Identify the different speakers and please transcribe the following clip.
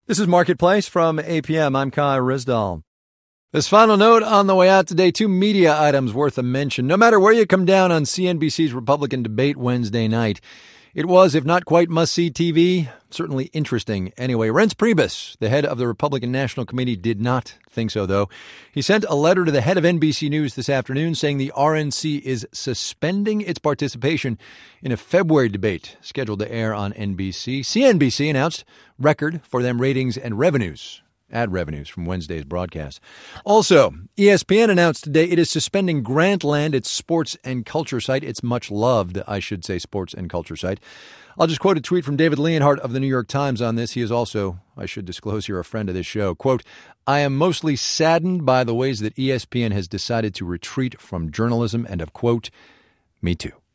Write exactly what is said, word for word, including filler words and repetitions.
Speaker 1: This is Marketplace from A P M. I'm Kai Rizdal. This final note on the way out today, two media items worth a mention. No matter where you come down on C N B C's Republican debate Wednesday night, it was, if not quite must-see T V, certainly interesting. Anyway, Reince Priebus, the head of the Republican National Committee, did not think so, though. He sent a letter to the head of N B C News this afternoon saying the R N C is suspending its participation in a February debate scheduled to air on N B C. C N B C announced record for them ratings and revenues. Ad revenues from Wednesday's broadcast. Also, E S P N announced today it is suspending Grantland, its sports and culture site. It's much loved, I should say, sports and culture site. I'll just quote a tweet from David Leonhardt of the New York Times on this. He is also, I should disclose here, a friend of this show. Quote, I am mostly saddened by the ways that E S P N has decided to retreat from journalism, and of quote, me too.